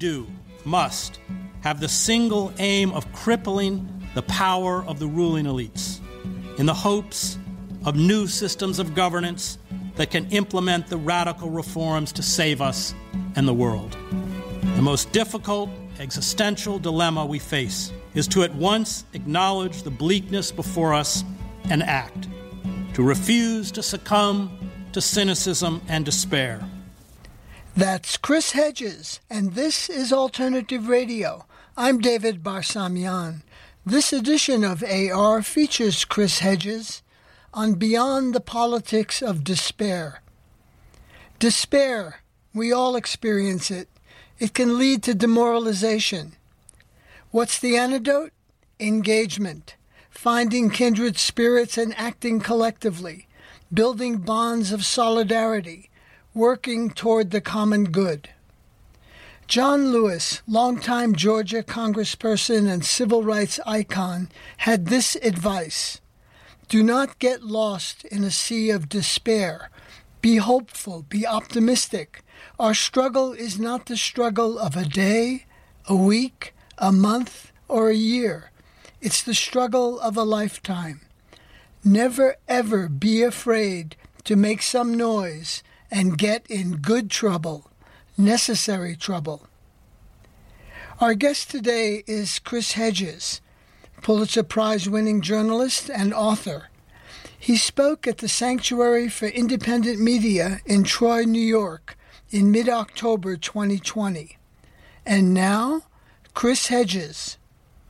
do must have the single aim of crippling the power of the ruling elites in the hopes of new systems of governance that can implement the radical reforms to save us and the world. The most difficult existential dilemma we face is to at once acknowledge the bleakness before us and act, to refuse to succumb to cynicism and despair. That's Chris Hedges, and this is Alternative Radio. I'm David Barsamian. This edition of AR features Chris Hedges on Beyond the Politics of Despair. Despair, we all experience it. It can lead to demoralization. What's the antidote? Engagement, finding kindred spirits and acting collectively, building bonds of solidarity, working toward the common good. John Lewis, longtime Georgia congressperson and civil rights icon, had this advice: do not get lost in a sea of despair. Be hopeful, be optimistic. Our struggle is not the struggle of a day, a week, a month, or a year. It's the struggle of a lifetime. Never ever be afraid to make some noise and get in good trouble, necessary trouble. Our guest today is Chris Hedges, Pulitzer Prize-winning journalist and author. He spoke at the Sanctuary for Independent Media in Troy, New York, in mid-October 2020. And now, Chris Hedges.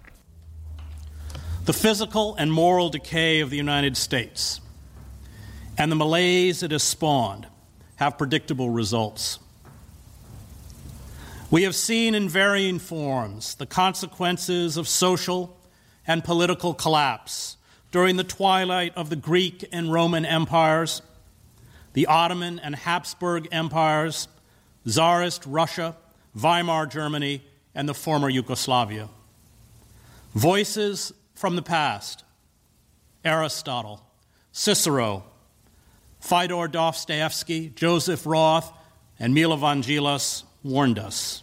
The physical and moral decay of the United States and the malaise it has spawned have predictable results. We have seen in varying forms the consequences of social and political collapse during the twilight of the Greek and Roman empires, the Ottoman and Habsburg empires, Tsarist Russia, Weimar Germany, and the former Yugoslavia. Voices from the past, Aristotle, Cicero, Fyodor Dostoevsky, Joseph Roth, and Milo Vangelis warned us.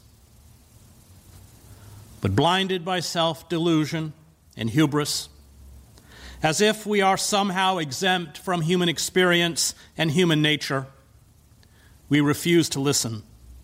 But blinded by self-delusion and hubris, as if we are somehow exempt from human experience and human nature, we refuse to listen.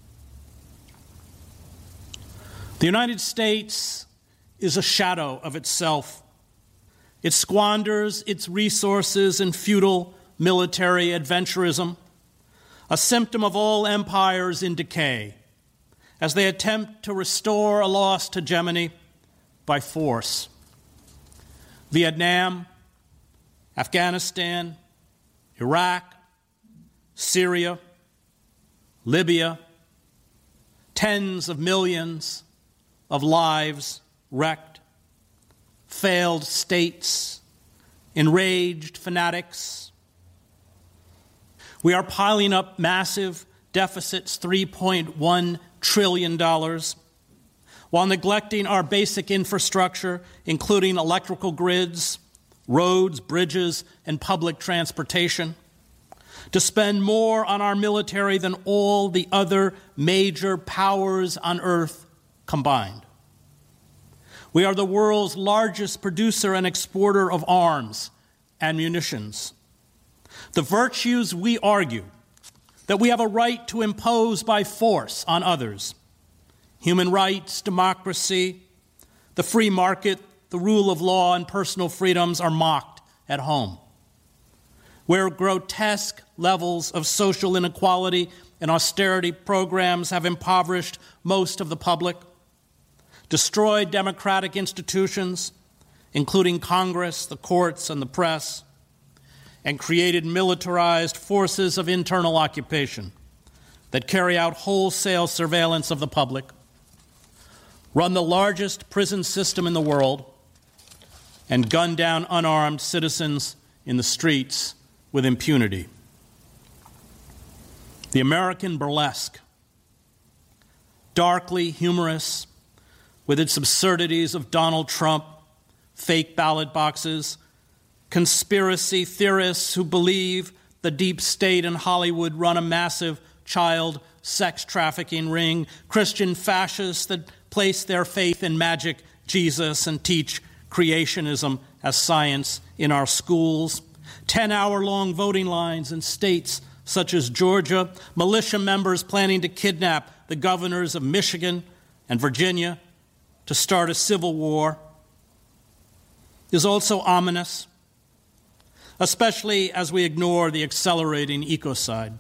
The United States is a shadow of itself. It squanders its resources in futile military adventurism, a symptom of all empires in decay, as they attempt to restore a lost hegemony by force. Vietnam, Afghanistan, Iraq, Syria, Libya, tens of millions of lives wrecked, failed states, enraged fanatics. We are piling up massive deficits, $3.1 trillion, while neglecting our basic infrastructure, including electrical grids, roads, bridges, and public transportation, to spend more on our military than all the other major powers on earth combined. We are the world's largest producer and exporter of arms and munitions. The virtues we argue that we have a right to impose by force on others, human rights, democracy, the free market, the rule of law, and personal freedoms, are mocked at home, where grotesque levels of social inequality and austerity programs have impoverished most of the public, destroyed democratic institutions, including Congress, the courts, and the press, and created militarized forces of internal occupation that carry out wholesale surveillance of the public, run the largest prison system in the world, and gun down unarmed citizens in the streets with impunity. The American burlesque, darkly humorous, with its absurdities of Donald Trump, fake ballot boxes, conspiracy theorists who believe the deep state and Hollywood run a massive child sex trafficking ring, Christian fascists that place their faith in magic Jesus and teach creationism as science in our schools, 10-hour-long voting lines in states such as Georgia, militia members planning to kidnap the governors of Michigan and Virginia to start a civil war, is also ominous, especially as we ignore the accelerating ecocide.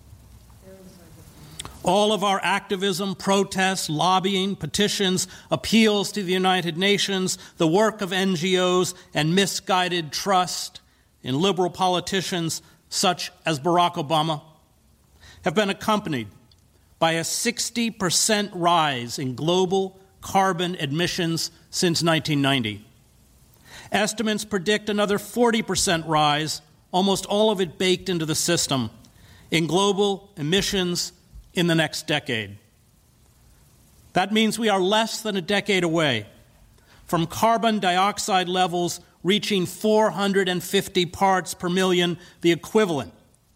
All of our activism, protests, lobbying, petitions, appeals to the United Nations, the work of NGOs, and misguided trust in liberal politicians such as Barack Obama have been accompanied by a 60% rise in global carbon emissions since 1990. Estimates predict another 40% rise, almost all of it baked into the system, in global emissions in the next decade. That means we are less than a decade away from carbon dioxide levels reaching 450 parts per million, the equivalent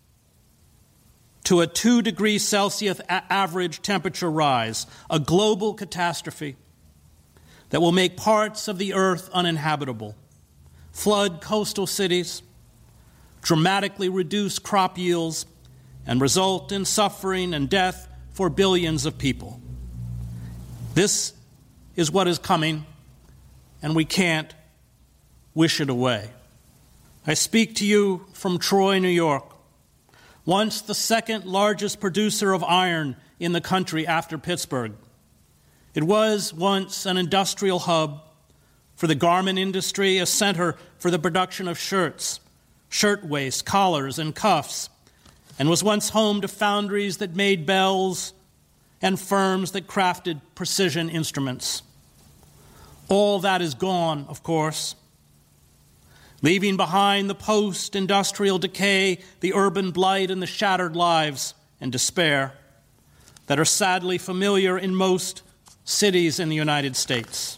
to a 2 degrees Celsius average temperature rise, a global catastrophe that will make parts of the earth uninhabitable, flood coastal cities, dramatically reduce crop yields, and result in suffering and death for billions of people. This is what is coming, and we can't wish it away. I speak to you from Troy, New York, once the second largest producer of iron in the country after Pittsburgh. It was once an industrial hub for the garment industry, a center for the production of shirts, shirtwaists, collars, and cuffs, and was once home to foundries that made bells and firms that crafted precision instruments. All that is gone, of course, leaving behind the post-industrial decay, the urban blight, and the shattered lives and despair that are sadly familiar in most cities in the United States.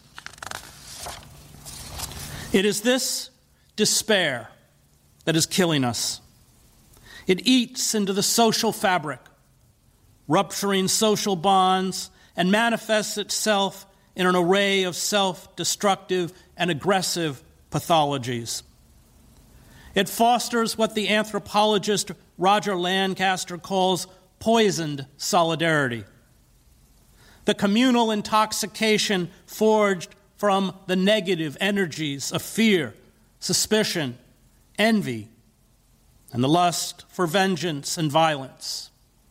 It is this despair that is killing us. It eats into the social fabric, rupturing social bonds, and manifests itself in an array of self-destructive and aggressive pathologies. It fosters what the anthropologist Roger Lancaster calls poisoned solidarity, the communal intoxication forged from the negative energies of fear, suspicion, envy, and the lust for vengeance and violence.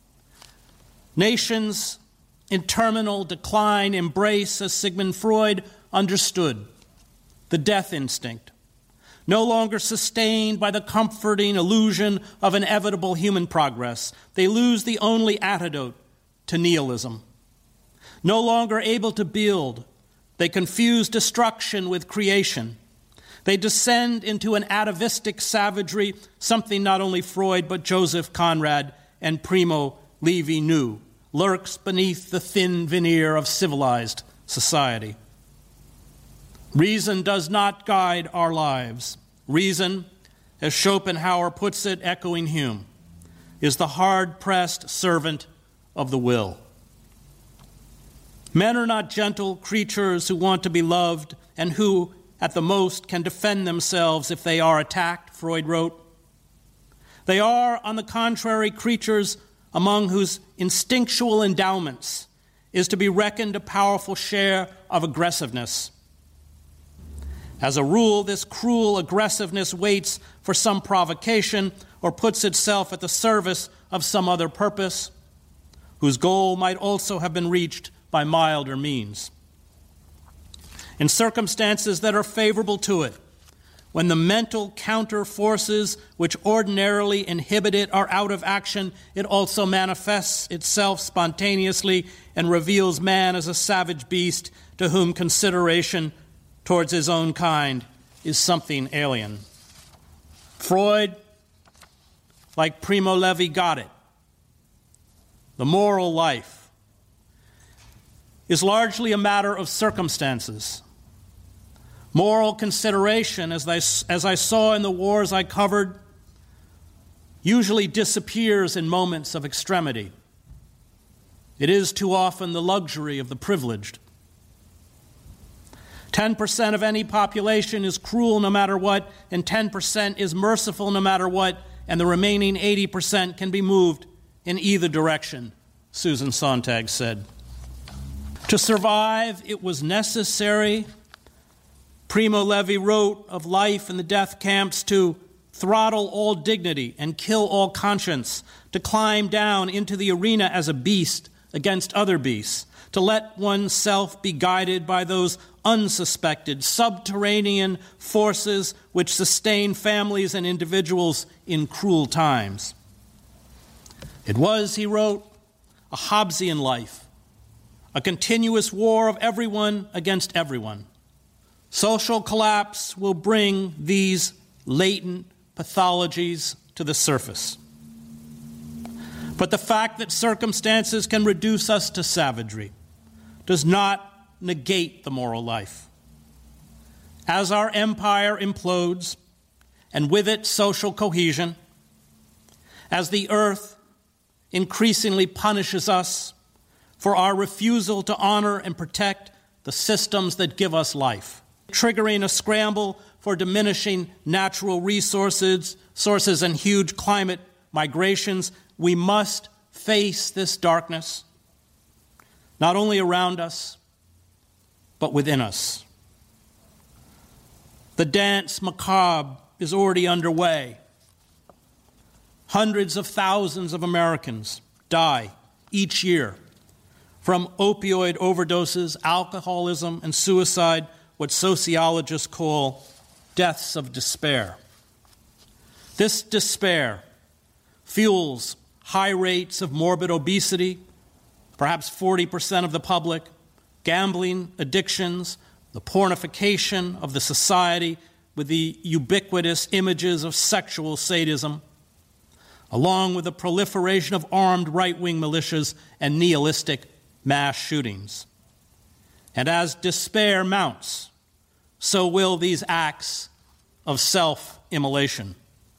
Nations in terminal decline embrace, as Sigmund Freud understood, the death instinct, no longer sustained by the comforting illusion of inevitable human progress. They lose the only antidote to nihilism. No longer able to build, they confuse destruction with creation. They descend into an atavistic savagery, something not only Freud but Joseph Conrad and Primo Levi knew, lurks beneath the thin veneer of civilized society. Reason does not guide our lives. Reason, as Schopenhauer puts it, echoing Hume, is the hard-pressed servant of the will. Men are not gentle creatures who want to be loved and who, at the most, can defend themselves if they are attacked, Freud wrote. They are, on the contrary, creatures among whose instinctual endowments is to be reckoned a powerful share of aggressiveness. As a rule, this cruel aggressiveness waits for some provocation or puts itself at the service of some other purpose, whose goal might also have been reached by milder means. In circumstances that are favorable to it, when the mental counter forces which ordinarily inhibit it are out of action, it also manifests itself spontaneously and reveals man as a savage beast to whom consideration towards his own kind is something alien. Freud, like Primo Levi, got it. The moral life is largely a matter of circumstances. Moral consideration, as I saw in the wars I covered, usually disappears in moments of extremity. It is too often the luxury of the privileged. 10% of any population is cruel no matter what, and 10% is merciful no matter what, and the remaining 80% can be moved in either direction, Susan Sontag said. To survive, it was necessary, Primo Levi wrote of life in the death camps, to throttle all dignity and kill all conscience, to climb down into the arena as a beast against other beasts, to let oneself be guided by those unsuspected subterranean forces which sustain families and individuals in cruel times. It was, he wrote, a Hobbesian life, a continuous war of everyone against everyone. Social collapse will bring these latent pathologies to the surface. But the fact that circumstances can reduce us to savagery does not negate the moral life. As our empire implodes, and with it social cohesion, as the earth increasingly punishes us for our refusal to honor and protect the systems that give us life, triggering a scramble for diminishing natural resources and huge climate migrations, we must face this darkness, not only around us, but within us. The dance macabre is already underway. Hundreds of thousands of Americans die each year from opioid overdoses, alcoholism, and suicide, what sociologists call deaths of despair. This despair fuels high rates of morbid obesity, perhaps 40% of the public, gambling addictions, the pornification of the society with the ubiquitous images of sexual sadism, along with the proliferation of armed right-wing militias and nihilistic mass shootings. And as despair mounts, so will these acts of self-immolation.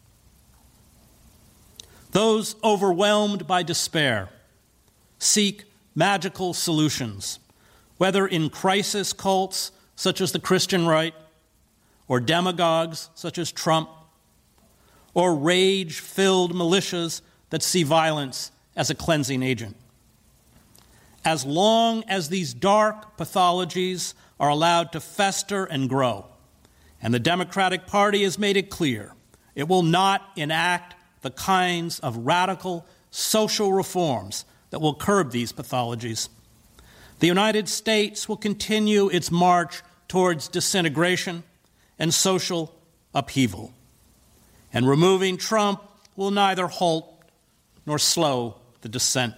Those overwhelmed by despair seek magical solutions, whether in crisis cults such as the Christian right, or demagogues such as Trump, or rage-filled militias that see violence as a cleansing agent. As long as these dark pathologies are allowed to fester and grow, and the Democratic Party has made it clear it will not enact the kinds of radical social reforms that will curb these pathologies, the United States will continue its march towards disintegration and social upheaval. And removing Trump will neither halt nor slow the descent.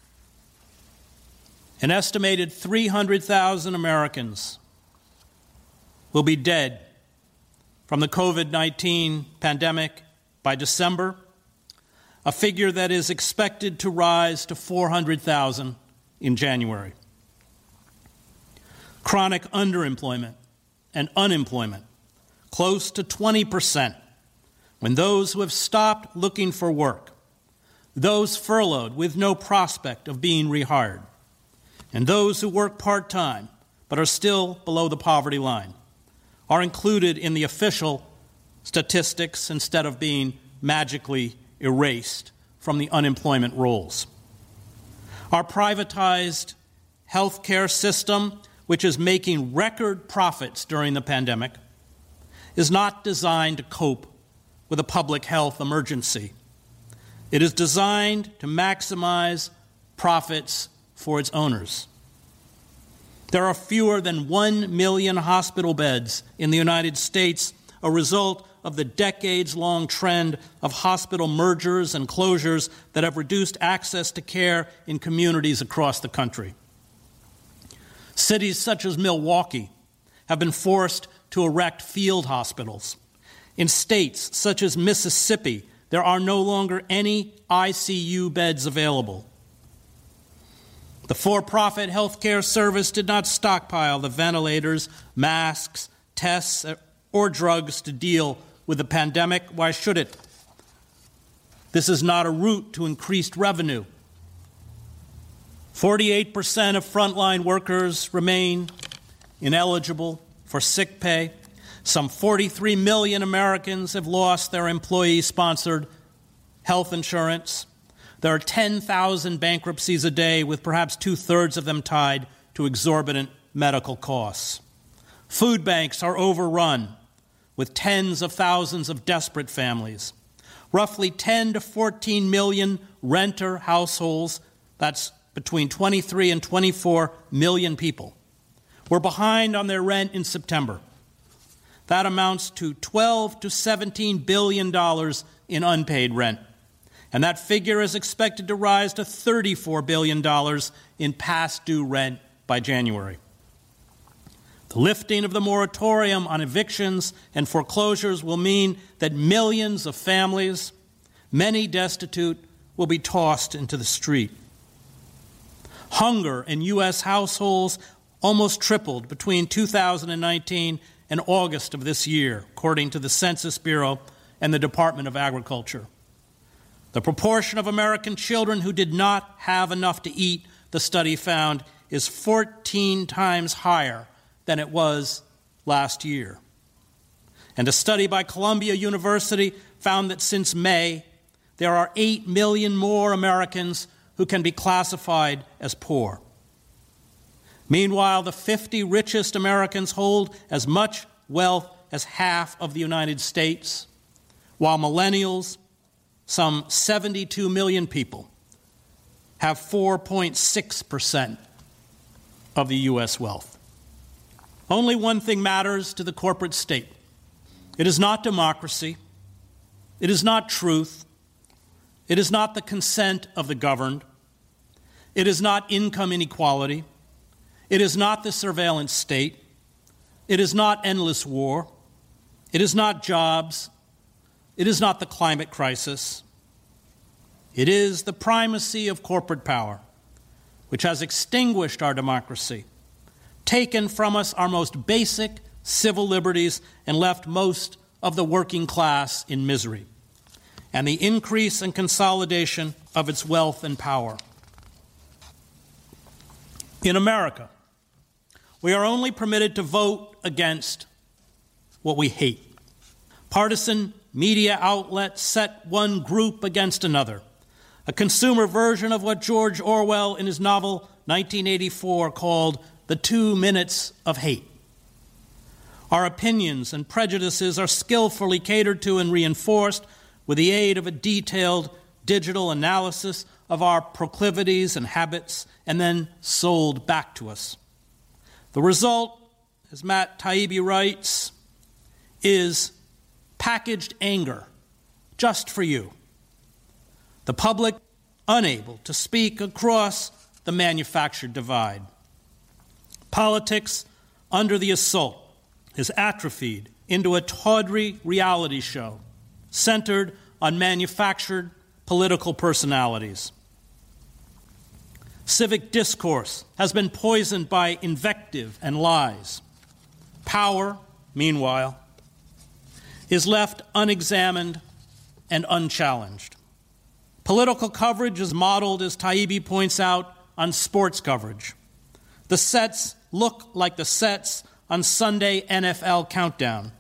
An estimated 300,000 Americans will be dead from the COVID-19 pandemic by December, a figure that is expected to rise to 400,000 in January. Chronic underemployment and unemployment, close to 20%, when those who have stopped looking for work, those furloughed with no prospect of being rehired, and those who work part-time but are still below the poverty line, are included in the official statistics instead of being magically erased from the unemployment rolls. Our privatized healthcare system, which is making record profits during the pandemic, is not designed to cope with a public health emergency. It is designed to maximize profits for its owners. There are fewer than 1 million hospital beds in the United States, a result of the decades-long trend of hospital mergers and closures that have reduced access to care in communities across the country. Cities such as Milwaukee have been forced to erect field hospitals. In states such as Mississippi, there are no longer any ICU beds available. The for-profit healthcare service did not stockpile the ventilators, masks, tests, or drugs to deal with the pandemic. Why should it? This is not a route to increased revenue. 48% of frontline workers remain ineligible for sick pay. Some 43 million Americans have lost their employee-sponsored health insurance. There are 10,000 bankruptcies a day, with perhaps two-thirds of them tied to exorbitant medical costs. Food banks are overrun with tens of thousands of desperate families. Roughly 10 to 14 million renter households, that's between 23 and 24 million people, were behind on their rent in September. That amounts to $12 to $17 billion in unpaid rent. And that figure is expected to rise to $34 billion in past due rent by January. The lifting of the moratorium on evictions and foreclosures will mean that millions of families, many destitute, will be tossed into the street. Hunger in U.S. households almost tripled between 2019 and August of this year, according to the Census Bureau and the Department of Agriculture. The proportion of American children who did not have enough to eat, the study found, is 14 times higher than it was last year. And a study by Columbia University found that since May, there are 8 million more Americans who can be classified as poor. Meanwhile, the 50 richest Americans hold as much wealth as half of the United States, while millennials, some 72 million people, have 4.6% of the U.S. wealth. Only one thing matters to the corporate state. It is not democracy. It is not truth. It is not the consent of the governed. It is not income inequality. It is not the surveillance state. It is not endless war. It is not jobs. It is not the climate crisis. It is the primacy of corporate power, which has extinguished our democracy, taken from us our most basic civil liberties, and left most of the working class in misery, and the increase and consolidation of its wealth and power. In America, we are only permitted to vote against what we hate. Partisan media outlets set one group against another, a consumer version of what George Orwell in his novel 1984 called the 2 minutes of hate. Our opinions and prejudices are skillfully catered to and reinforced with the aid of a detailed digital analysis of our proclivities and habits, and then sold back to us. The result, as Matt Taibbi writes, is packaged anger just for you. The public unable to speak across the manufactured divide. Politics under the assault is atrophied into a tawdry reality show centered on manufactured political personalities. Civic discourse has been poisoned by invective and lies. Power, meanwhile, is left unexamined and unchallenged. Political coverage is modeled, as Taibbi points out, on sports coverage. The sets look like the sets on Sunday NFL Countdown.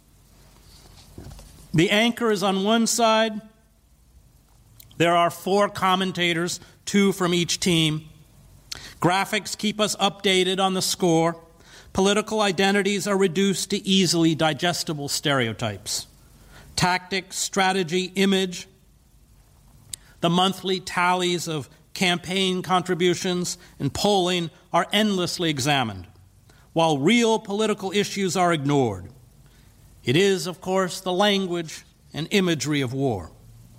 The anchor is on one side. There are 4 commentators, 2 from each team. Graphics keep us updated on the score. Political identities are reduced to easily digestible stereotypes. Tactics, strategy, image. The monthly tallies of campaign contributions and polling are endlessly examined, while real political issues are ignored. It is, of course, the language and imagery of war.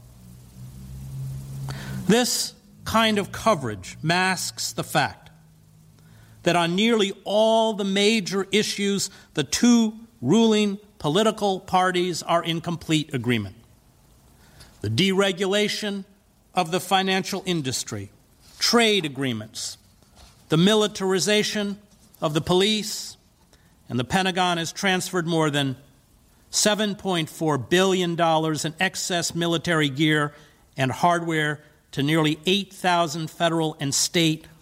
This kind of coverage masks the fact that on nearly all the major issues, the 2 ruling political parties are in complete agreement. The deregulation of the financial industry, trade agreements, the militarization of the police, and the Pentagon has transferred more than $7.4 billion in excess military gear and hardware to nearly 8,000 federal and state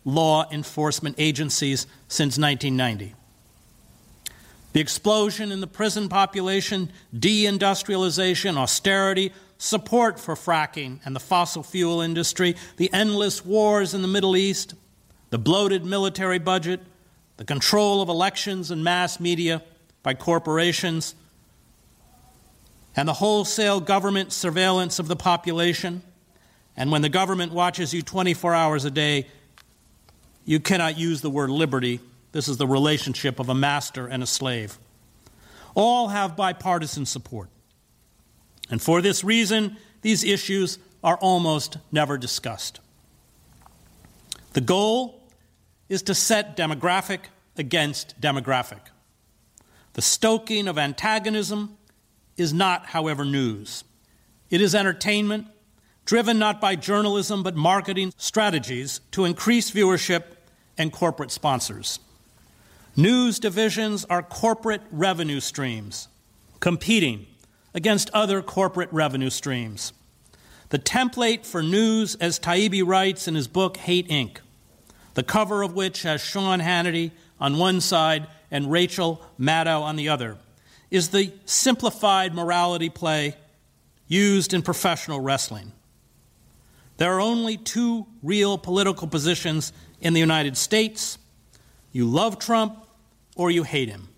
law enforcement agencies since 1990. The explosion in the prison population, deindustrialization, austerity, support for fracking and the fossil fuel industry, the endless wars in the Middle East, the bloated military budget, the control of elections and mass media by corporations, and the wholesale government surveillance of the population. And when the government watches you 24 hours a day, you cannot use the word liberty. This is the relationship of a master and a slave. All have bipartisan support. And for this reason, these issues are almost never discussed. The goal is to set demographic against demographic. The stoking of antagonism is not, however, news. It is entertainment, driven not by journalism but marketing strategies to increase viewership and corporate sponsors. News divisions are corporate revenue streams competing against other corporate revenue streams. The template for news, as Taibbi writes in his book Hate Inc., the cover of which has Sean Hannity on one side and Rachel Maddow on the other, is the simplified morality play used in professional wrestling. There are only two real political positions in the United States. You love Trump or you hate him.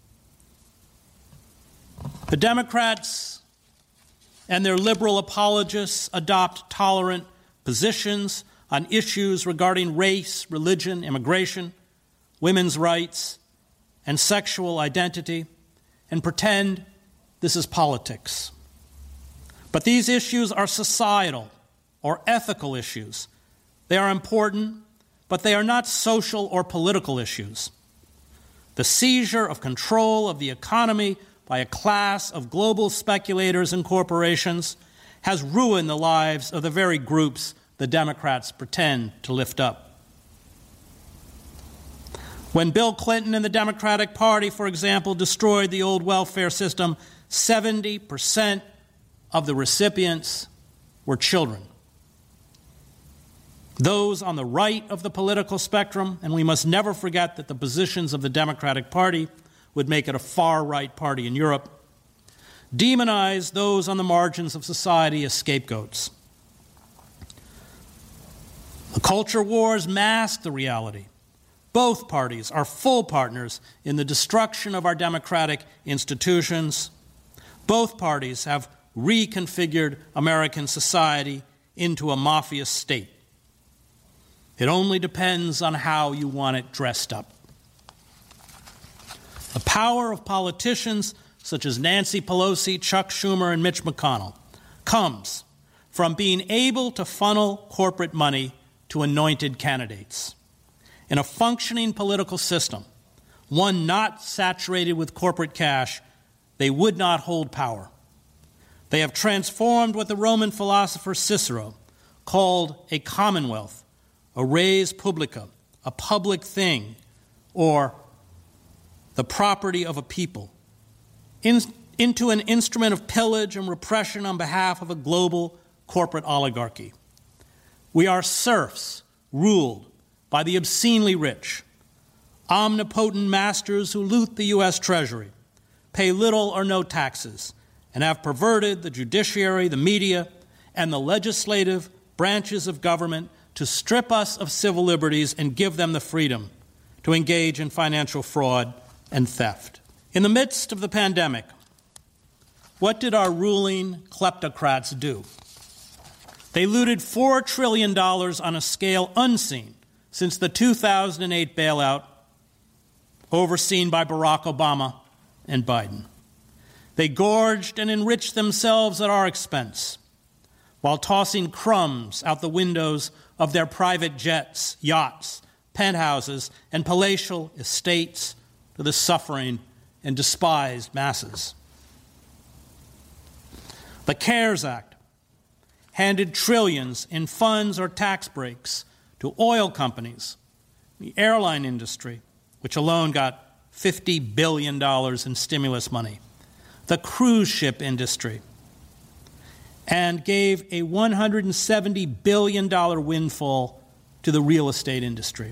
The Democrats and their liberal apologists adopt tolerant positions on issues regarding race, religion, immigration, women's rights, and sexual identity, and pretend this is politics. But these issues are societal or ethical issues. They are important, but they are not social or political issues. The seizure of control of the economy by a class of global speculators and corporations has ruined the lives of the very groups the Democrats pretend to lift up. When Bill Clinton and the Democratic Party, for example, destroyed the old welfare system, 70% of the recipients were children. Those on the right of the political spectrum, and we must never forget that the positions of the Democratic Party would make it a far-right party in Europe, demonize those on the margins of society as scapegoats. The culture wars mask the reality. Both parties are full partners in the destruction of our democratic institutions. Both parties have reconfigured American society into a mafia state. It only depends on how you want it dressed up. The power of politicians such as Nancy Pelosi, Chuck Schumer, and Mitch McConnell comes from being able to funnel corporate money to anointed candidates. In a functioning political system, one not saturated with corporate cash, they would not hold power. They have transformed what the Roman philosopher Cicero called a commonwealth, a res publica, a public thing, or the property of a people, into an instrument of pillage and repression on behalf of a global corporate oligarchy. We are serfs ruled by the obscenely rich, omnipotent masters who loot the U.S. Treasury, pay little or no taxes, and have perverted the judiciary, the media, and the legislative branches of government to strip us of civil liberties and give them the freedom to engage in financial fraud and theft. In the midst of the pandemic, what did our ruling kleptocrats do? They looted $4 trillion on a scale unseen since the 2008 bailout overseen by Barack Obama and Biden. They gorged and enriched themselves at our expense while tossing crumbs out the windows of their private jets, yachts, penthouses, and palatial estates to the suffering and despised masses. The CARES Act handed trillions in funds or tax breaks to oil companies, the airline industry, which alone got $50 billion in stimulus money, the cruise ship industry, and gave a $170 billion windfall to the real estate industry.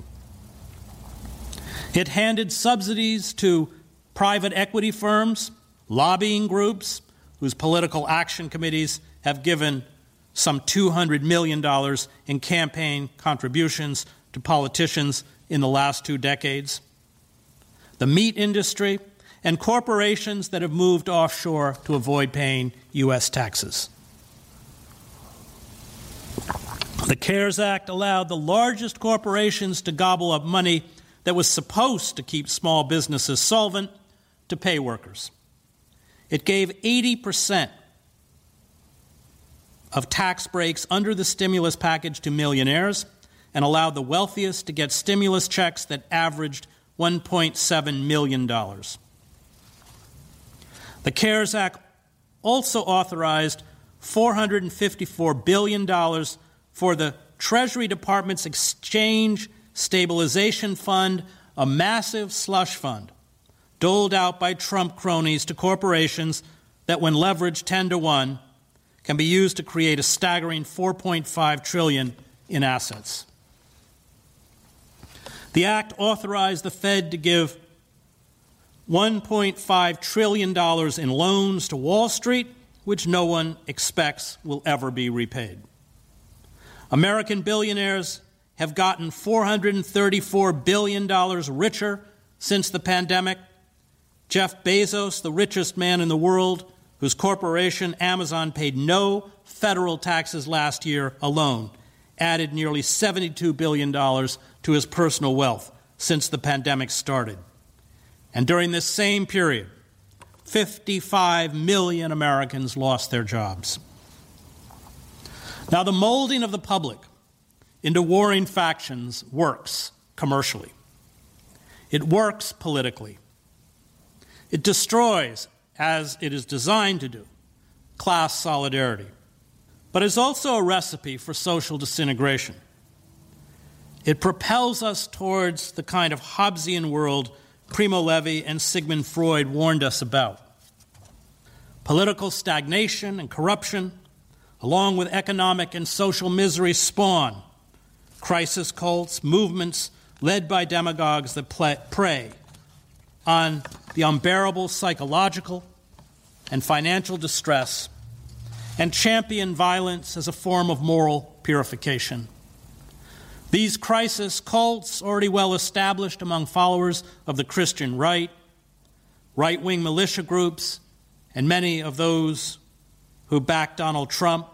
It handed subsidies to private equity firms, lobbying groups, whose political action committees have given some $200 million in campaign contributions to politicians in the last 2 decades, the meat industry, and corporations that have moved offshore to avoid paying U.S. taxes. The CARES Act allowed the largest corporations to gobble up money that was supposed to keep small businesses solvent to pay workers. It gave 80% of tax breaks under the stimulus package to millionaires and allowed the wealthiest to get stimulus checks that averaged $1.7 million. The CARES Act also authorized $454 billion for the Treasury Department's Exchange Stabilization Fund, a massive slush fund doled out by Trump cronies to corporations that, when leveraged 10-to-1, can be used to create a staggering $4.5 trillion in assets. The act authorized the Fed to give $1.5 trillion in loans to Wall Street, which no one expects will ever be repaid. American billionaires have gotten $434 billion richer since the pandemic. Jeff Bezos, the richest man in the world, whose corporation Amazon paid no federal taxes last year alone, added nearly $72 billion to his personal wealth since the pandemic started. And during this same period, 55 million Americans lost their jobs. Now, the molding of the public into warring factions works commercially. It works politically. It destroys, as it is designed to do, class solidarity, but is also a recipe for social disintegration. It propels us towards the kind of Hobbesian world Primo Levi and Sigmund Freud warned us about. Political stagnation and corruption, along with economic and social misery, spawn crisis cults, movements led by demagogues that prey on the unbearable psychological and financial distress and champion violence as a form of moral purification. These crisis cults, already well established among followers of the Christian right, right-wing militia groups, and many of those who back Donald Trump,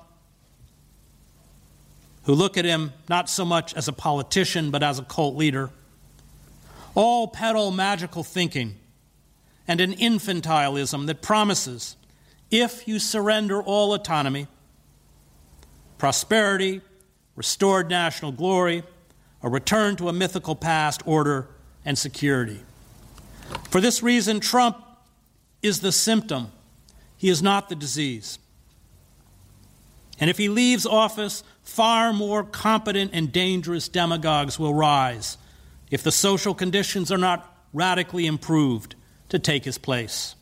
who look at him not so much as a politician but as a cult leader, all peddle magical thinking and an infantilism that promises, if you surrender all autonomy, prosperity, restored national glory, a return to a mythical past, order, and security. For this reason, Trump is the symptom. He is not the disease. And if he leaves office, far more competent and dangerous demagogues will rise if the social conditions are not radically improved to take his place.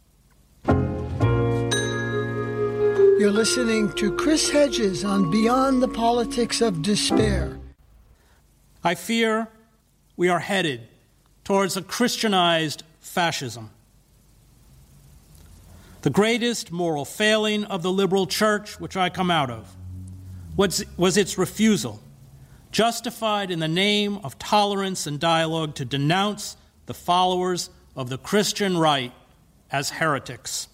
You're listening to Chris Hedges on Beyond the Politics of Despair. I fear we are headed towards a Christianized fascism. The greatest moral failing of the liberal church, which I come out of, was its refusal, justified in the name of tolerance and dialogue, to denounce the followers of the Christian right as heretics.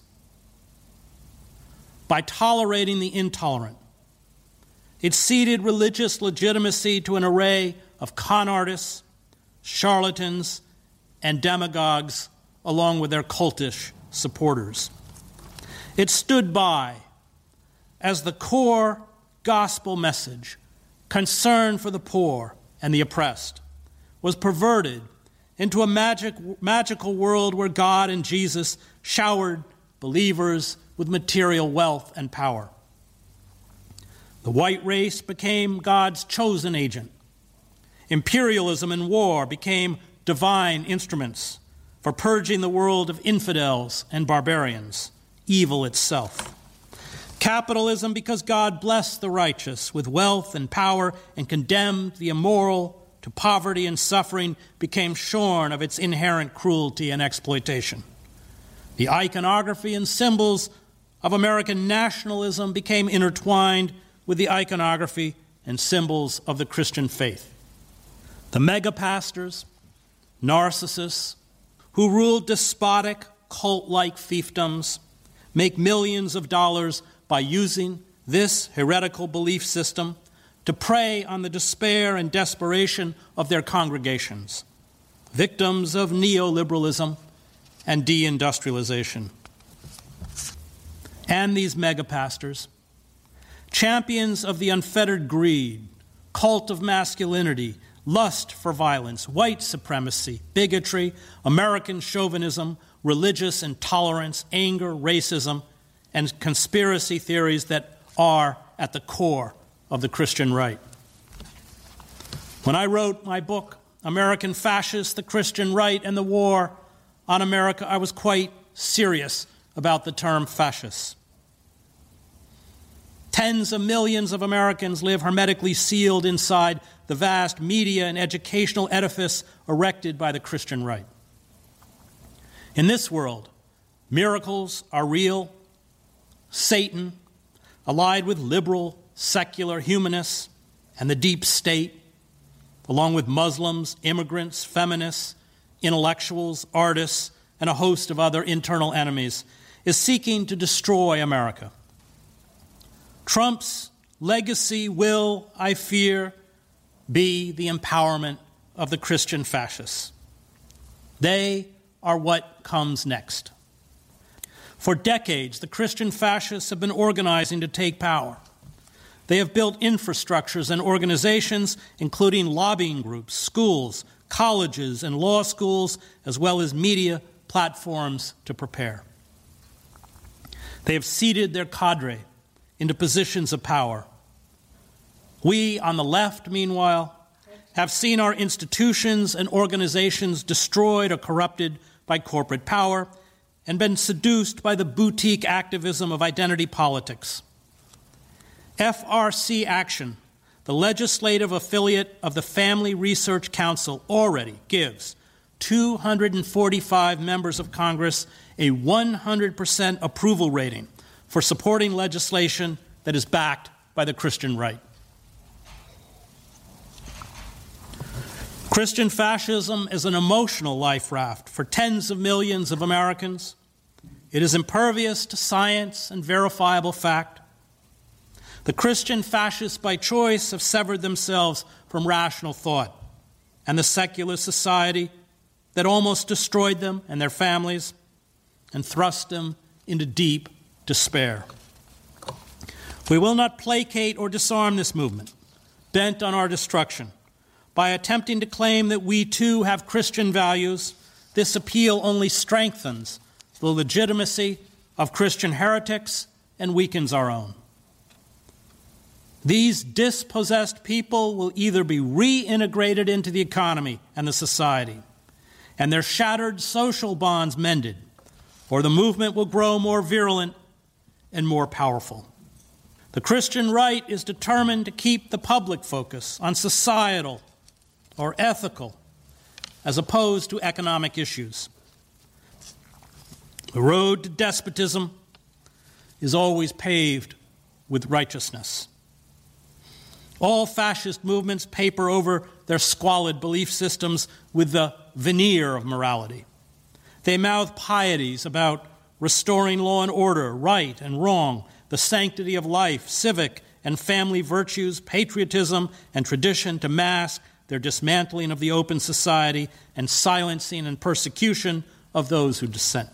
By tolerating the intolerant, it ceded religious legitimacy to an array of con artists, charlatans, and demagogues, along with their cultish supporters. It stood by as the core gospel message, concern for the poor and the oppressed, was perverted into a magical world where God and Jesus showered believers with material wealth and power. The white race became God's chosen agent. Imperialism and war became divine instruments for purging the world of infidels and barbarians, evil itself. Capitalism because God blessed the righteous with wealth and power and condemned the immoral to poverty and suffering became shorn of its inherent cruelty and exploitation. The iconography and symbols of American nationalism became intertwined with the iconography and symbols of the Christian faith. The mega-pastors, narcissists, who ruled despotic, cult-like fiefdoms, make millions of dollars by using this heretical belief system to prey on the despair and desperation of their congregations, victims of neoliberalism and deindustrialization. And these mega-pastors, champions of the unfettered greed, cult of masculinity, lust for violence, white supremacy, bigotry, American chauvinism, religious intolerance, anger, racism, and conspiracy theories that are at the core of the Christian right. When I wrote my book, American Fascists, the Christian Right, and the War on America, I was quite serious about the term fascists. Tens of millions of Americans live hermetically sealed inside the vast media and educational edifice erected by the Christian right. In this world, miracles are real. Satan, allied with liberal, secular humanists and the deep state, along with Muslims, immigrants, feminists, intellectuals, artists, and a host of other internal enemies, is seeking to destroy America. Trump's legacy will, I fear, be the empowerment of the Christian fascists. They are what comes next. For decades, the Christian fascists have been organizing to take power. They have built infrastructures and organizations, including lobbying groups, schools, colleges, and law schools, as well as media platforms to prepare. They have seeded their cadre into positions of power. We, on the left, meanwhile, have seen our institutions and organizations destroyed or corrupted by corporate power and been seduced by the boutique activism of identity politics. FRC Action, the legislative affiliate of the Family Research Council, already gives 245 members of Congress a 100% approval rating for supporting legislation that is backed by the Christian right. Christian fascism is an emotional life raft for tens of millions of Americans. It is impervious to science and verifiable fact. The Christian fascists by choice have severed themselves from rational thought and the secular society that almost destroyed them and their families and thrust them into deep despair. We will not placate or disarm this movement, bent on our destruction. By attempting to claim that we too have Christian values, this appeal only strengthens the legitimacy of Christian heretics and weakens our own. These dispossessed people will either be reintegrated into the economy and the society, and their shattered social bonds mended, or the movement will grow more virulent and more powerful. The Christian right is determined to keep the public focus on societal or ethical as opposed to economic issues. The road to despotism is always paved with righteousness. All fascist movements paper over their squalid belief systems with the veneer of morality. They mouth pieties about restoring law and order, right and wrong, the sanctity of life, civic and family virtues, patriotism and tradition to mask their dismantling of the open society and silencing and persecution of those who dissent.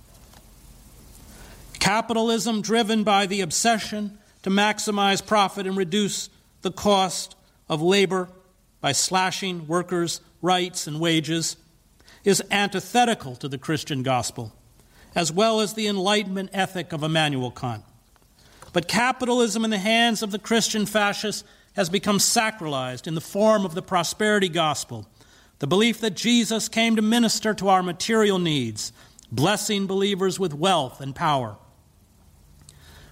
Capitalism, driven by the obsession to maximize profit and reduce the cost of labor by slashing workers' rights and wages, is antithetical to the Christian gospel, as well as the Enlightenment ethic of Immanuel Kant. But capitalism in the hands of the Christian fascists has become sacralized in the form of the prosperity gospel, the belief that Jesus came to minister to our material needs, blessing believers with wealth and power.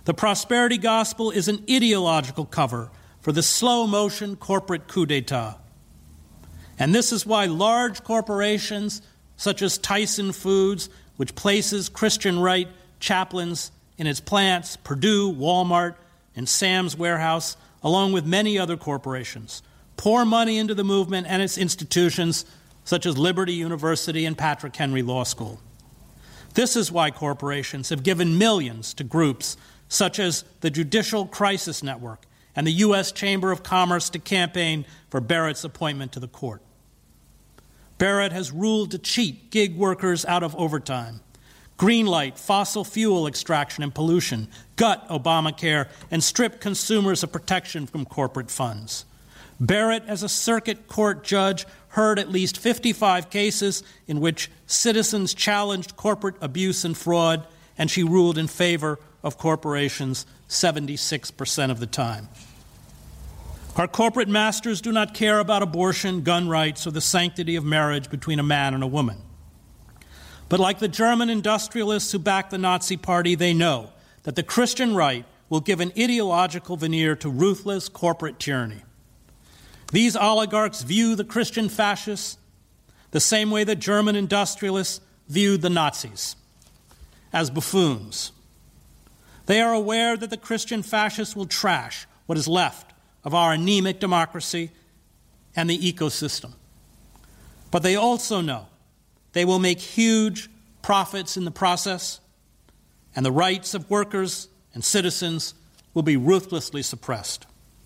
The prosperity gospel is an ideological cover for the slow-motion corporate coup d'etat. And this is why large corporations such as Tyson Foods, which places Christian right chaplains in its plants, Purdue, Walmart, and Sam's Warehouse, along with many other corporations, pour money into the movement and its institutions, such as Liberty University and Patrick Henry Law School. This is why corporations have given millions to groups such as the Judicial Crisis Network and the U.S. Chamber of Commerce to campaign for Barrett's appointment to the court. Barrett has ruled to cheat gig workers out of overtime, greenlight fossil fuel extraction and pollution, gut Obamacare, and strip consumers of protection from corporate funds. Barrett, as a circuit court judge, heard at least 55 cases in which citizens challenged corporate abuse and fraud, and she ruled in favor of corporations 76% of the time. Our corporate masters do not care about abortion, gun rights, or the sanctity of marriage between a man and a woman. But like the German industrialists who backed the Nazi Party, they know that the Christian right will give an ideological veneer to ruthless corporate tyranny. These oligarchs view the Christian fascists the same way that German industrialists viewed the Nazis, as buffoons. They are aware that the Christian fascists will trash what is left of our anemic democracy and the ecosystem. But they also know they will make huge profits in the process, and the rights of workers and citizens will be ruthlessly suppressed.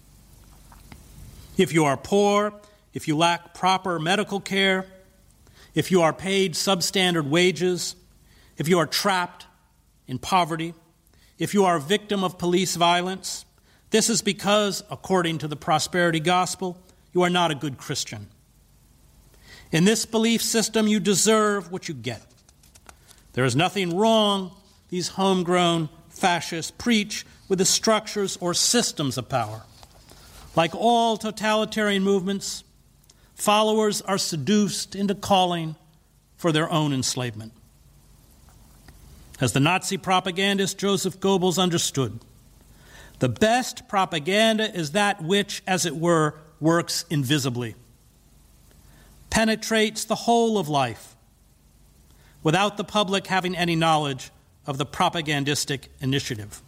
If you are poor, if you lack proper medical care, if you are paid substandard wages, if you are trapped in poverty, if you are a victim of police violence, this is because, according to the prosperity gospel, you are not a good Christian. In this belief system, you deserve what you get. There is nothing wrong, these homegrown fascists preach, with the structures or systems of power. Like all totalitarian movements, followers are seduced into calling for their own enslavement. As the Nazi propagandist Joseph Goebbels understood, the best propaganda is that which, as it were, works invisibly, penetrates the whole of life, without the public having any knowledge of the propagandistic initiative.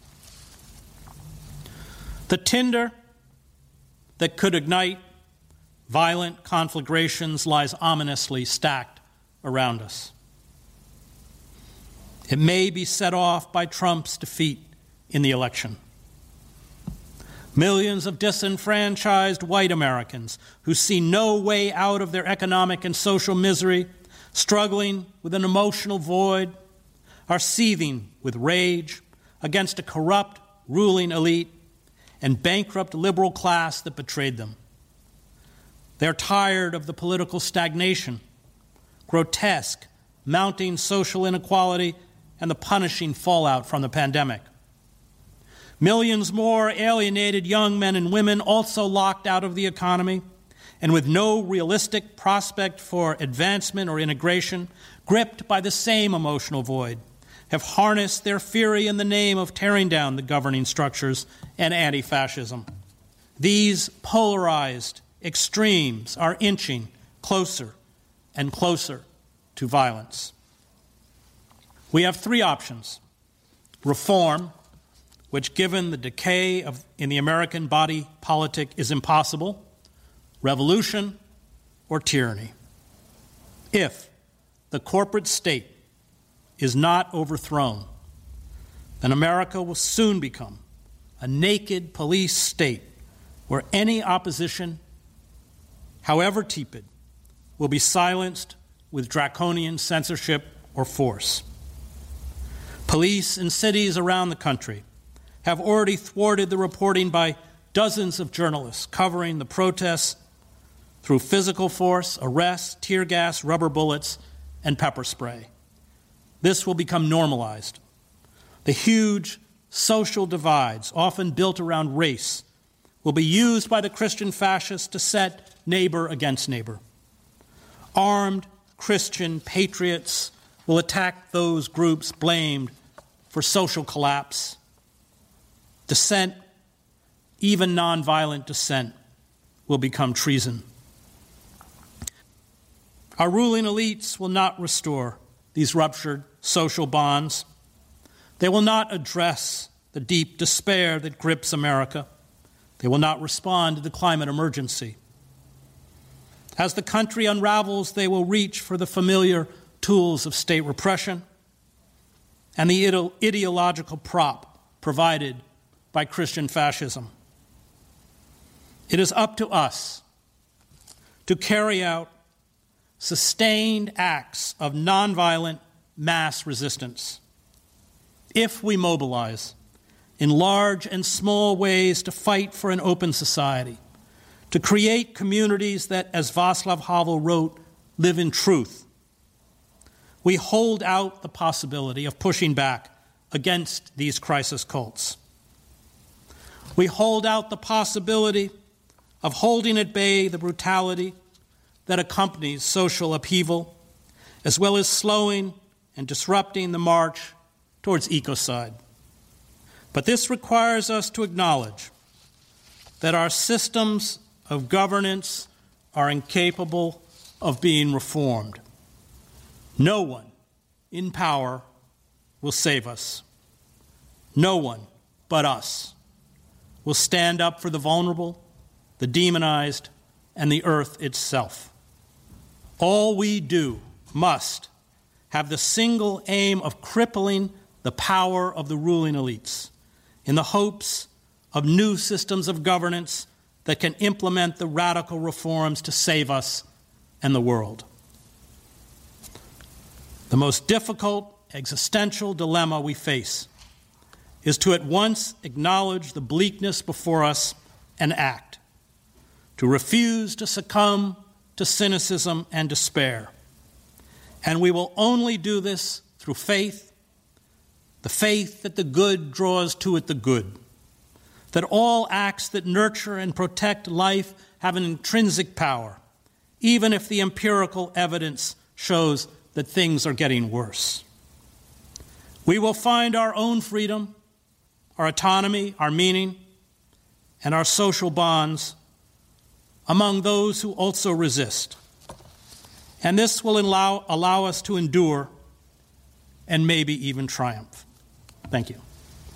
The tinder that could ignite violent conflagrations lies ominously stacked around us. It may be set off by Trump's defeat in the election. Millions of disenfranchised white Americans who see no way out of their economic and social misery, struggling with an emotional void, are seething with rage against a corrupt ruling elite and bankrupt liberal class that betrayed them. They're tired of the political stagnation, grotesque, mounting social inequality, and the punishing fallout from the pandemic. Millions more alienated young men and women, also locked out of the economy and with no realistic prospect for advancement or integration, gripped by the same emotional void, have harnessed their fury in the name of tearing down the governing structures and anti-fascism. These polarized extremes are inching closer and closer to violence. We have three options: reform, which, given the decay in the American body politic, is impossible; revolution; or tyranny. If the corporate state is not overthrown, then America will soon become a naked police state where any opposition, however tepid, will be silenced with draconian censorship or force. Police in cities around the country have already thwarted the reporting by dozens of journalists covering the protests through physical force, arrests, tear gas, rubber bullets, and pepper spray. This will become normalized. The huge social divides, often built around race, will be used by the Christian fascists to set neighbor against neighbor. Armed Christian patriots will attack those groups blamed for social collapse, Dissent, even nonviolent dissent, will become treason. Our ruling elites will not restore these ruptured social bonds. They will not address the deep despair that grips America. They will not respond to the climate emergency. As the country unravels, they will reach for the familiar tools of state repression and the ideological prop provided by Christian fascism. It is up to us to carry out sustained acts of nonviolent mass resistance. If we mobilize in large and small ways to fight for an open society, to create communities that, as Václav Havel wrote, live in truth, we hold out the possibility of pushing back against these crisis cults. We hold out the possibility of holding at bay the brutality that accompanies social upheaval, as well as slowing and disrupting the march towards ecocide. But this requires us to acknowledge that our systems of governance are incapable of being reformed. No one in power will save us. No one but us will stand up for the vulnerable, the demonized, and the earth itself. All we do must have the single aim of crippling the power of the ruling elites in the hopes of new systems of governance that can implement the radical reforms to save us and the world. The most difficult existential dilemma we face is to at once acknowledge the bleakness before us and act, to refuse to succumb to cynicism and despair. And we will only do this through faith, the faith that the good draws to it the good, that all acts that nurture and protect life have an intrinsic power, even if the empirical evidence shows that things are getting worse. We will find our own freedom, our autonomy, our meaning, and our social bonds among those who also resist. And this will allow us to endure and maybe even triumph. Thank you.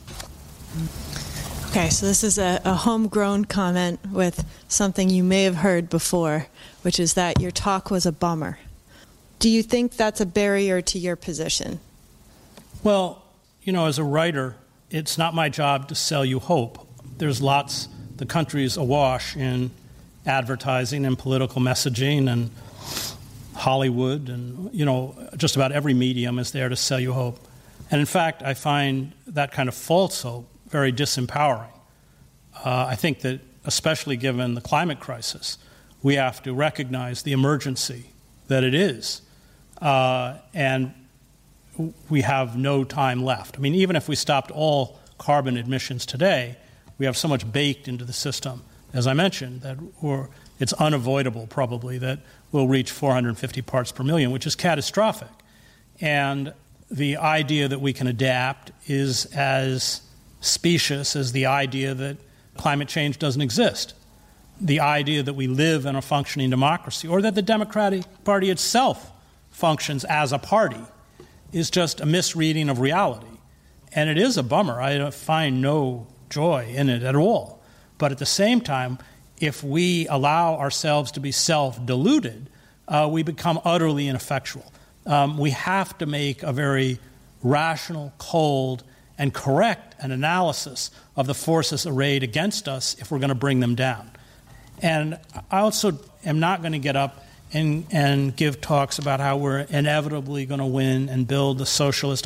Okay, so this is a homegrown comment with something you may have heard before, which is that your talk was a bummer. Do you think that's a barrier to your position? Well, as a writer, it's not my job to sell you hope. There's the country's awash in advertising and political messaging, and Hollywood and, just about every medium is there to sell you hope. And in fact, I find that kind of false hope very disempowering. I think that, especially given the climate crisis, we have to recognize the emergency that it is. And we have no time left. I mean, even if we stopped all carbon emissions today, we have so much baked into the system, as I mentioned, that it's unavoidable probably that we'll reach 450 parts per million, which is catastrophic. And the idea that we can adapt is as specious as the idea that climate change doesn't exist. The idea that we live in a functioning democracy, or that the Democratic Party itself functions as a party, is just a misreading of reality. And it is a bummer. I find no joy in it at all. But at the same time, if we allow ourselves to be self-deluded, we become utterly ineffectual. We have to make a very rational, cold, and correct an analysis of the forces arrayed against us if we're going to bring them down. And I also am not going to get up and give talks about how we're inevitably going to win and build the socialist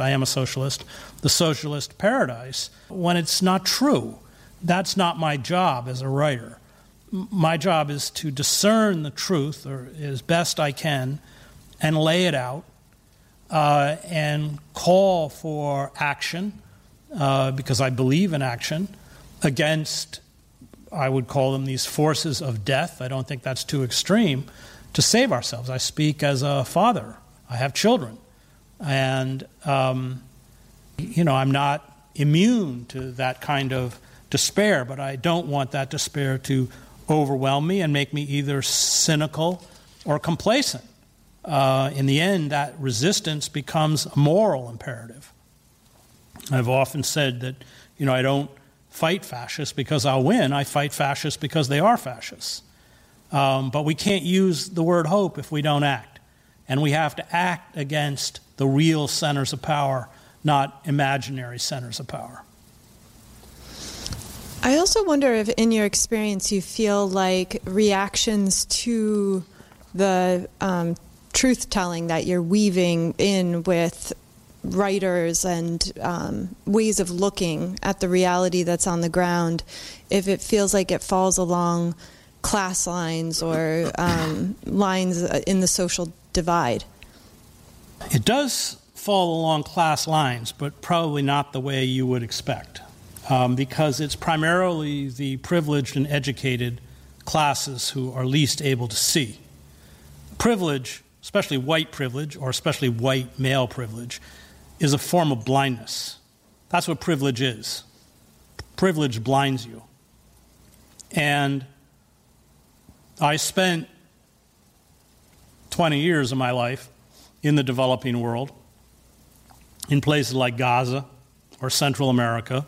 paradise, when it's not true. That's not my job as a writer. My job is to discern the truth, or as best I can, and lay it out, and call for action, because I believe in action, against, I would call them, these forces of death. I don't think that's too extreme, to save ourselves. I speak as a father. I have children. And, I'm not immune to that kind of despair, but I don't want that despair to overwhelm me and make me either cynical or complacent. In the end, that resistance becomes a moral imperative. I've often said that, I don't fight fascists because I'll win. I fight fascists because they are fascists. But we can't use the word hope if we don't act. And we have to act against the real centers of power, not imaginary centers of power. I also wonder if in your experience you feel like reactions to the truth-telling that you're weaving in with writers and ways of looking at the reality that's on the ground, if it feels like it falls along class lines or lines in the social divide. It does fall along class lines, but probably not the way you would expect, because it's primarily the privileged and educated classes who are least able to see. Privilege, especially white privilege, or especially white male privilege, is a form of blindness. That's what privilege is. Privilege blinds you. And I spent 20 years of my life in the developing world, in places like Gaza or Central America,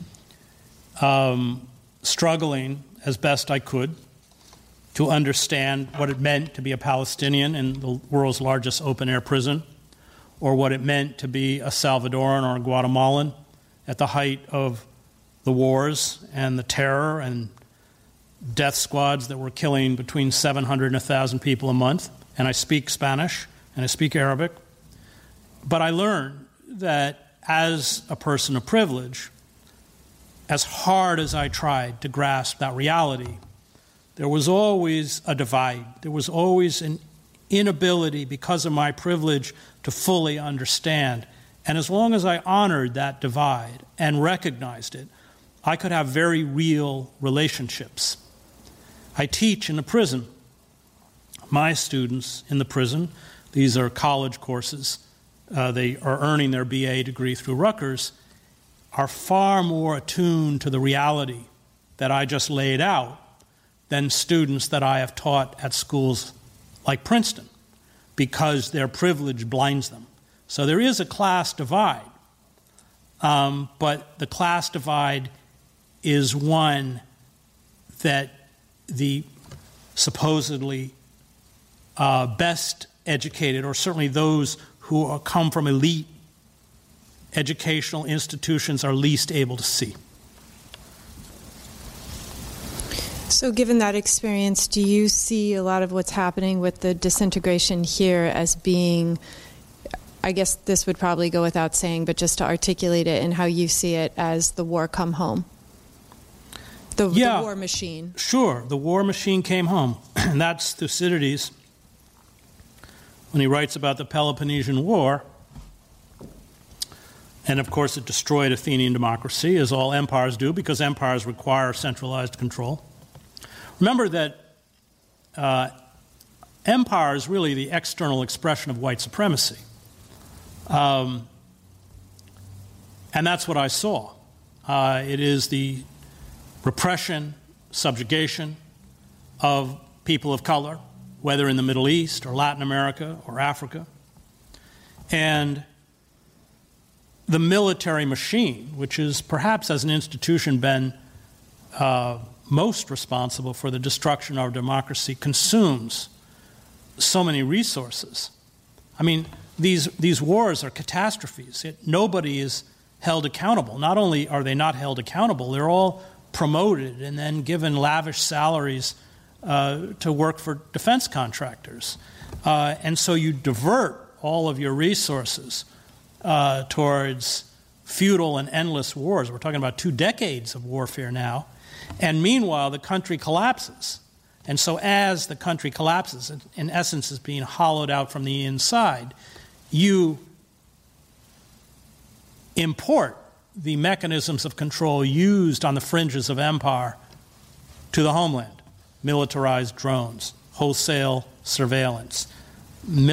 struggling as best I could to understand what it meant to be a Palestinian in the world's largest open-air prison, or what it meant to be a Salvadoran or a Guatemalan at the height of the wars and the terror and death squads that were killing between 700 and 1,000 people a month. And I speak Spanish and I speak Arabic. But I learned that as a person of privilege, as hard as I tried to grasp that reality, there was always a divide. There was always an inability, because of my privilege, to fully understand. And as long as I honored that divide and recognized it, I could have very real relationships. I teach in a prison. My students in the prison, these are college courses, they are earning their BA degree through Rutgers, are far more attuned to the reality that I just laid out than students that I have taught at schools like Princeton, because their privilege blinds them. So there is a class divide, but the class divide is one that the supposedly best educated, or certainly those who come from elite educational institutions, are least able to see. So given that experience, do you see a lot of what's happening with the disintegration here as being, I guess this would probably go without saying, but just to articulate it and how you see it, as the war come home? The war machine. Sure, the war machine came home. And that's Thucydides, when he writes about the Peloponnesian War. And of course it destroyed Athenian democracy, as all empires do, because empires require centralized control. Remember that empire is really the external expression of white supremacy. And that's what I saw. It is the repression, subjugation of people of color, whether in the Middle East or Latin America or Africa. And the military machine, which is perhaps as an institution been most responsible for the destruction of our democracy, consumes so many resources. I mean, these wars are catastrophes. Nobody is held accountable. Not only are they not held accountable, they're all promoted and then given lavish salaries to work for defense contractors. And so you divert all of your resources towards futile and endless wars. We're talking about 2 decades of warfare now. And meanwhile, the country collapses. And so as the country collapses, in essence is being hollowed out from the inside, you import the mechanisms of control used on the fringes of empire to the homeland. Militarized drones, wholesale surveillance,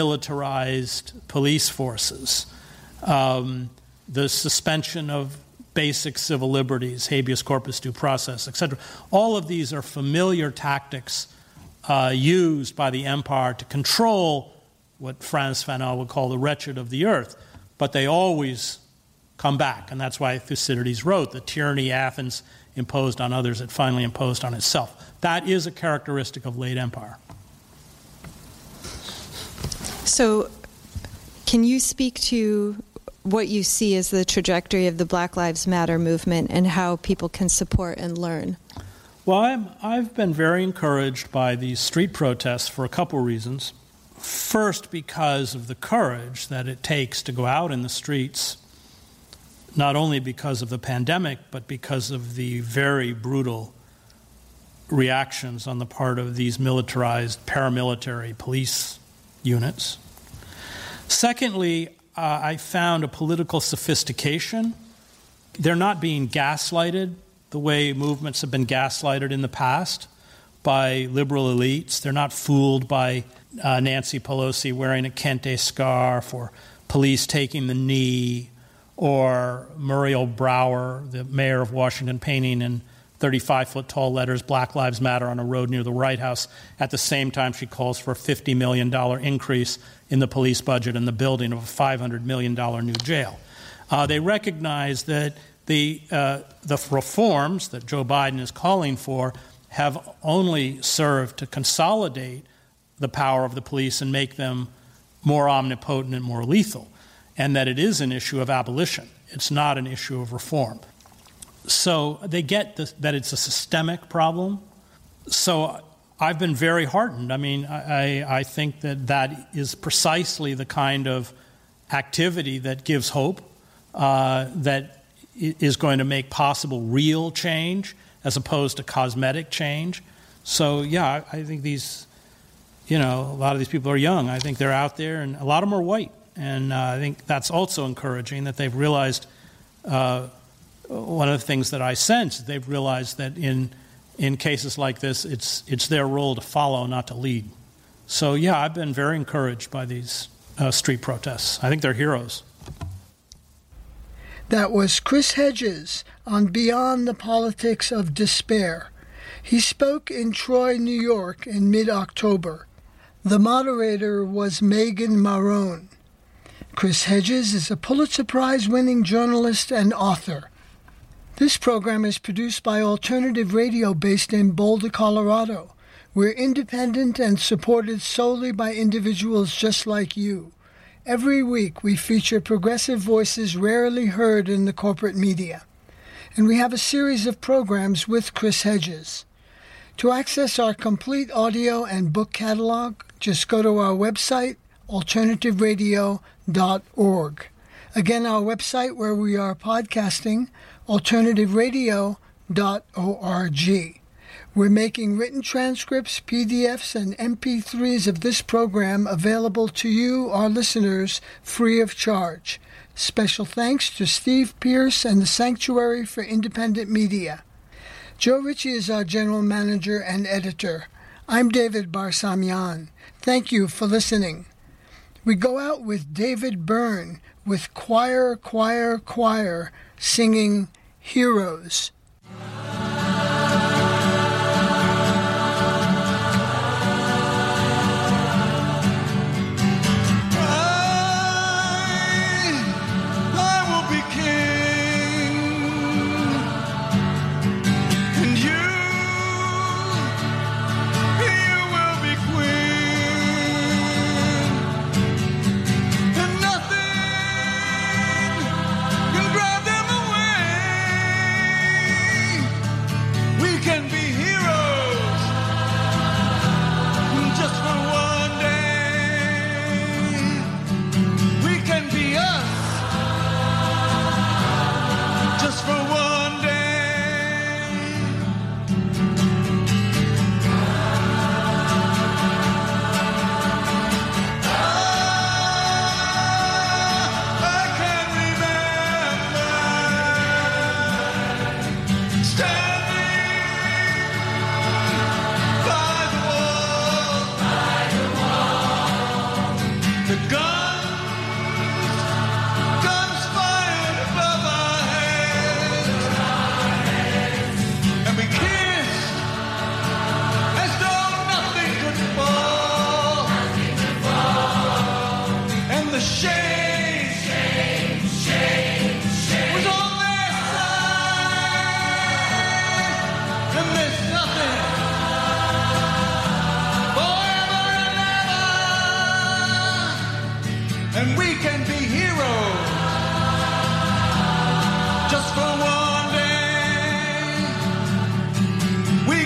militarized police forces, the suspension of basic civil liberties, habeas corpus, due process, etc. All of these are familiar tactics used by the empire to control what Frantz Fanon would call the wretched of the earth. But they always come back, and that's why Thucydides wrote, the tyranny Athens imposed on others, it finally imposed on itself. That is a characteristic of late empire. So can you speak to what you see as the trajectory of the Black Lives Matter movement and how people can support and learn? Well, I've been very encouraged by these street protests for a couple reasons. First, because of the courage that it takes to go out in the streets, not only because of the pandemic, but because of the very brutal reactions on the part of these militarized paramilitary police units. Secondly, I found a political sophistication. They're not being gaslighted the way movements have been gaslighted in the past by liberal elites. They're not fooled by Nancy Pelosi wearing a kente scarf or police taking the knee or Muriel Brower, the mayor of Washington, painting in 35-foot-tall letters, Black Lives Matter on a road near the White House, at the same time she calls for a $50 million increase in the police budget and the building of a $500 million new jail. They recognize that the reforms that Joe Biden is calling for have only served to consolidate the power of the police and make them more omnipotent and more lethal, and that it is an issue of abolition. It's not an issue of reform. So they get that it's a systemic problem. So I've been very heartened. I mean, I think that is precisely the kind of activity that gives hope, that is going to make possible real change as opposed to cosmetic change. So, yeah, I think these, a lot of these people are young. I think they're out there, and a lot of them are white. And I think that's also encouraging that they've realized one of the things that I sense, they've realized that in cases like this, it's their role to follow, not to lead. So, yeah, I've been very encouraged by these street protests. I think they're heroes. That was Chris Hedges on Beyond the Politics of Despair. He spoke in Troy, New York in mid-October. The moderator was Megan Marone. Chris Hedges is a Pulitzer Prize-winning journalist and author. This program is produced by Alternative Radio based in Boulder, Colorado. We're independent and supported solely by individuals just like you. Every week we feature progressive voices rarely heard in the corporate media. And we have a series of programs with Chris Hedges. To access our complete audio and book catalog, just go to our website, alternativeradio.org. Again, our website where we are podcasting, alternativeradio.org. We're making written transcripts, PDFs, and MP3s of this program available to you, our listeners, free of charge. Special thanks to Steve Pierce and the Sanctuary for Independent Media. Joe Ritchie is our general manager and editor. I'm David Barsamian. Thank you for listening. We go out with David Byrne with Choir, Choir, Choir singing Heroes. Drive them away.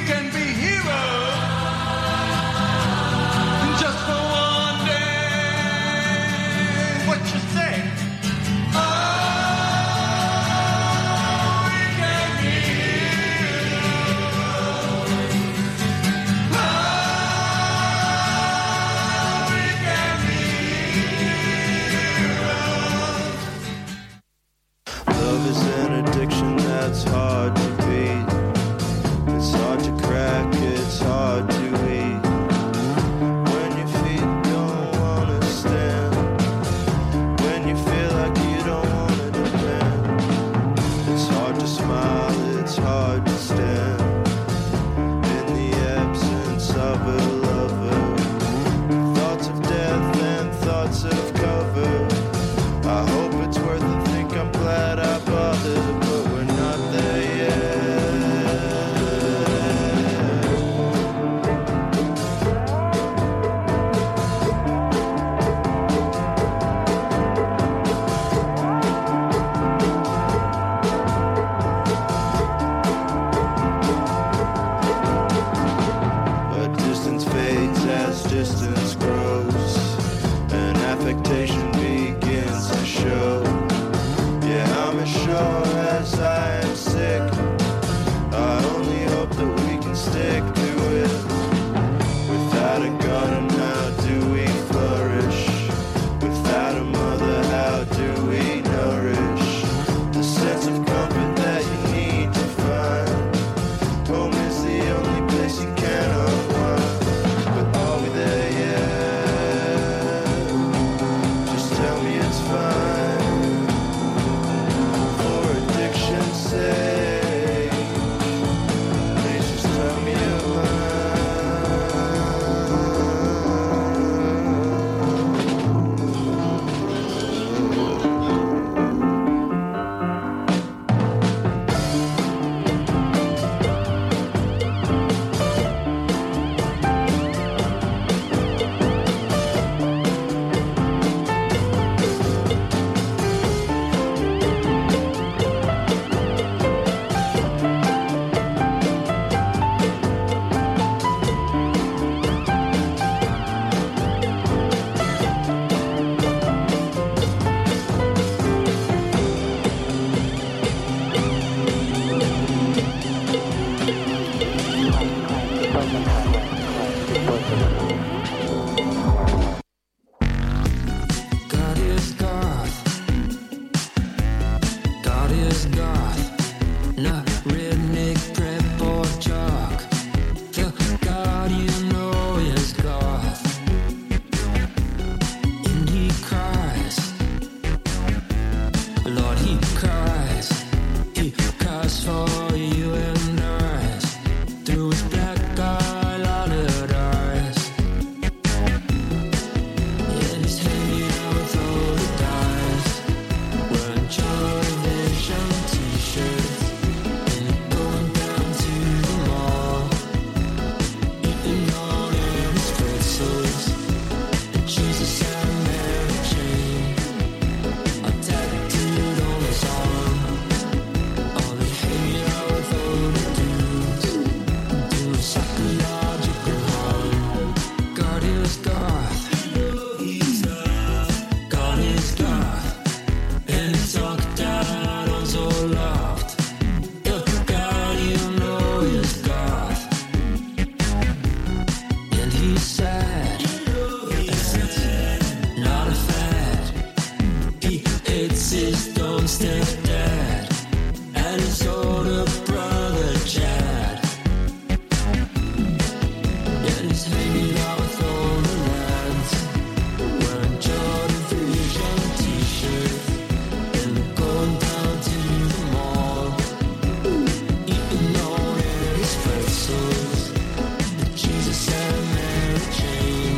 can be heroes just for one day. What you say? Oh, we can be heroes. Oh, we can be heroes. Love is an addiction that's hard to beat. It's hard to crack, it's hard to eat. When your feet don't wanna stand, when you feel like you don't wanna depend, it's hard to smile, it's hard to stand in the absence of a lover. Thoughts of death and thoughts of cover. I hope it's worth it, think I'm glad I bothered, but we're not there yet. A distance fades as distance grows, and affectation begins to show. Yeah, I'm as sure as I am sick. I only hope that we can stick to it. Without a gun, how do we flourish? Without a mother, how do we nourish the sense of comfort that you need to find? Home is the only place you can unwind. But are we there yet? Just tell me it's fine. For addiction's sake, please just tell me you're mine. God is God. God is God. Not redneck, prep, or jock. The God you know is God. And He cries. Lord, He cries. He cries for you and I. Through His blood.